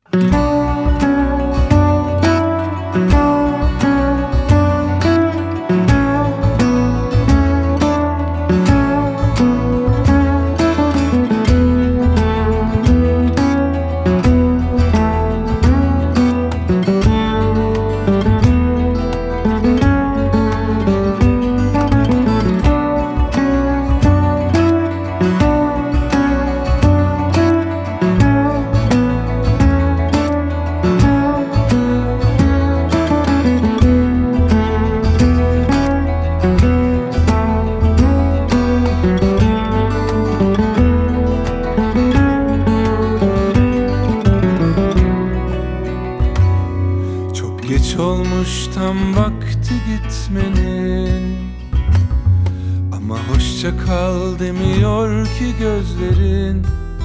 Geç olmuş tam vakti gitmenin, ama hoşça kal demiyor ki gözlerin.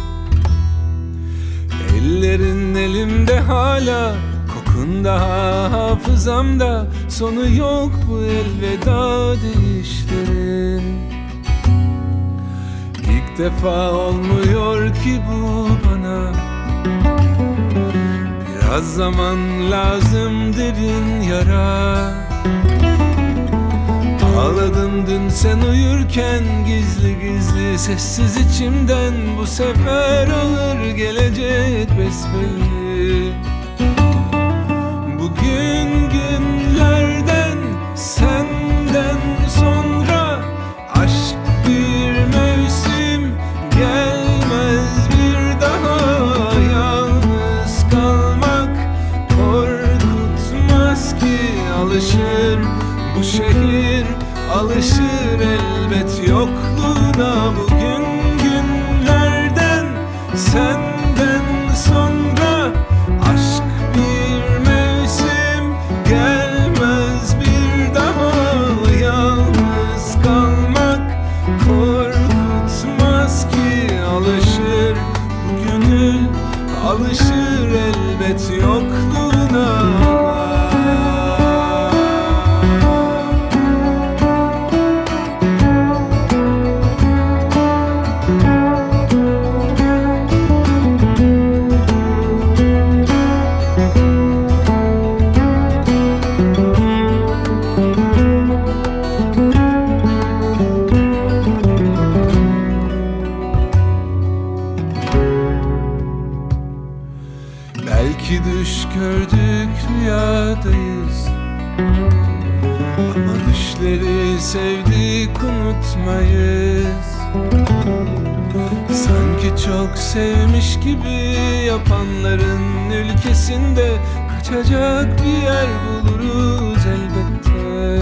Ellerin elimde hala, kokun daha hafızamda. Sonu yok bu elveda deyişlerin. İlk defa olmuyor ki bu bana. Biraz zaman lazım derin yara. Ağladım dün sen uyurken, gizli gizli sessiz içimden. Bu sefer ağır gelecek besbelli. Bugün günlerden, senden sonra aşk bir mevsim, gelmez bir daha. Yalnız kalmak korkutmaz ki, alışır bu şehir, alışır elbet yokluğuna. Bugün günlerden, senden sonra aşk bir mevsim, gelmez bir daha. Yalnız kalmak korkutmaz ki, alışır bu gönül, alışır elbet yokluğuna. Belki düş gördük rüyadayız, ama düşleri sevdik unutmayız. Sanki çok sevmiş gibi yapanların ülkesinde, kaçacak bir yer buluruz elbette.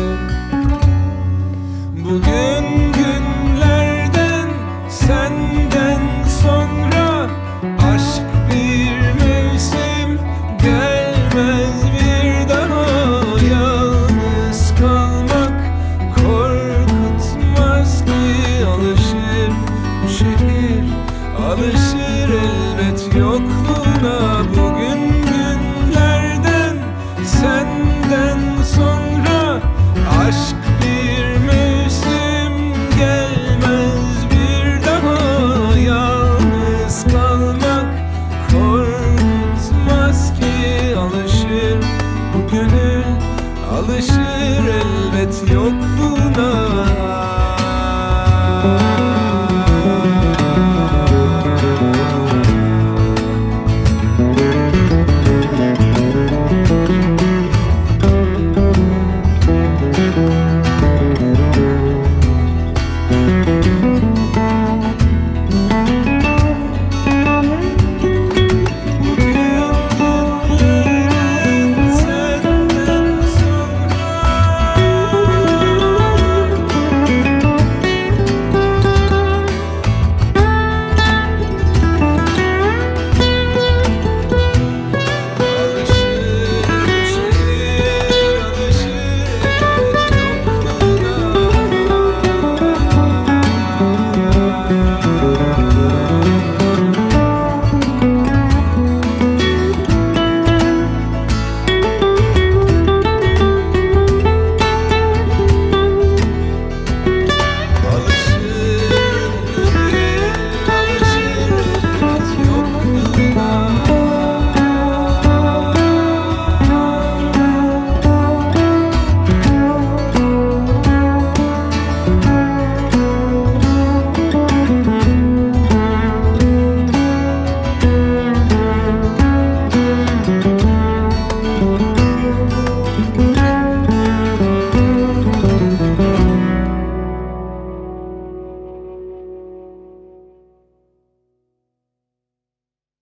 Bugün günlerden, senden sonra aşk bir mevsim, gelmez bir daha. Yalnız kalmak korkutmaz ki, alışır bu şehir, alışır elbet yokluğuna. Bugün günlerden, senden sonra aşk bir mevsim, gelmez bir daha. Yalnız kalmak korkutmaz ki, alışır bu gönül, alışır